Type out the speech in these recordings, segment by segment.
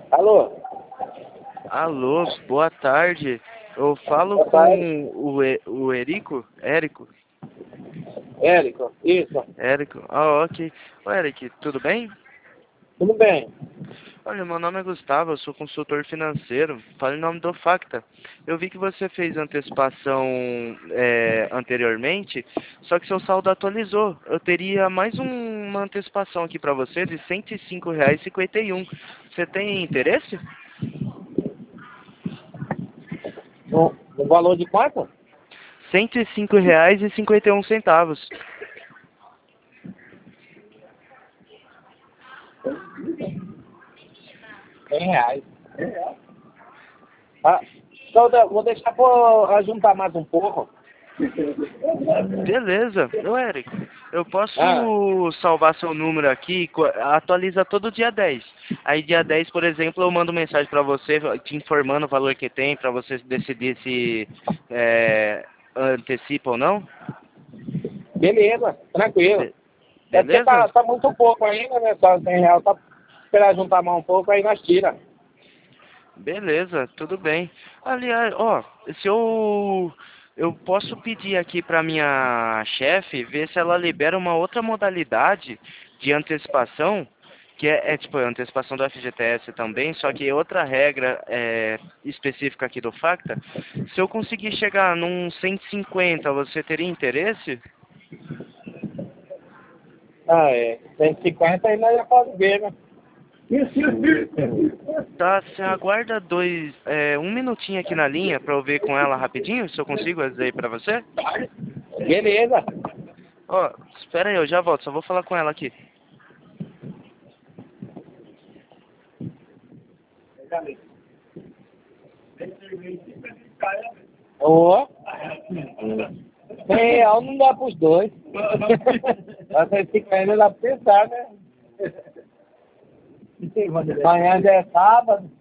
Alô? Alô, boa tarde. Eu falo Boa tarde. com o Érico? Érico, isso. Érico, ah, ok. Ô, Érico, tudo bem? Tudo bem? Olha, meu nome é Gustavo, eu sou consultor financeiro. Fala em nome do Facta. Eu vi que você fez antecipação anteriormente, só que seu saldo atualizou. Eu teria mais uma antecipação aqui para você de R$ 105,51. Você tem interesse? No valor de quanto? R$ 105,51. R$ 100. Ah, então vou deixar pra juntar mais um pouco. Beleza. Ô, Érico, eu Ah, posso salvar seu número aqui, atualiza todo dia 10. Aí dia 10, por exemplo, eu mando mensagem pra você, te informando o valor que tem, pra você decidir se antecipa ou não. beleza, tranquilo. É porque Beleza? tá muito pouco ainda, né? Só R$ 100. Tá esperar juntar mais um pouco, aí nós tira. Beleza, tudo bem. Aliás, ó, se eu posso pedir aqui para minha chefe ver se ela libera uma outra modalidade de antecipação, que é tipo a antecipação do FGTS também, só que outra regra específica aqui do Facta. Se eu conseguir chegar num 150, você teria interesse? Ah, é. 150 aí nós já pode ver, né? Tá, você aguarda um minutinho aqui na linha para eu ver com ela rapidinho, se eu consigo dizer aí para você? Beleza. Ó, espera aí, eu já volto, só vou falar com ela aqui. Ô, R$ 100 não dá pros dois. Mas 150 dá pra pensar, né? Amanhã já é sábado.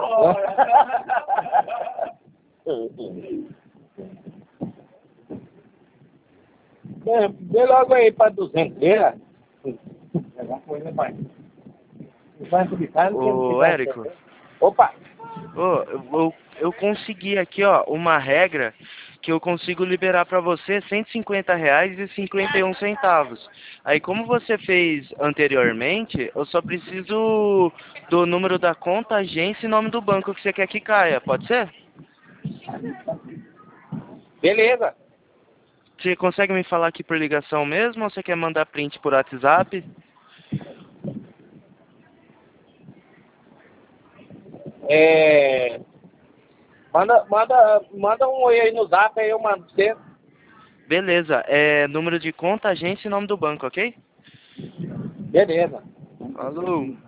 Vê logo aí pra 200 dele. Ô, Érico, Opa! ô, eu consegui aqui, ó, uma regra que eu consigo liberar pra você R$ 150,51. Aí, como você fez anteriormente, eu só preciso do número da conta, agência e nome do banco que você quer que caia, pode ser? Beleza. Você consegue me falar aqui por ligação mesmo ou você quer mandar print por WhatsApp? É... Manda um oi aí no zap, aí eu mando pra você. Beleza, número de conta, agência e nome do banco, ok? Beleza. Falou.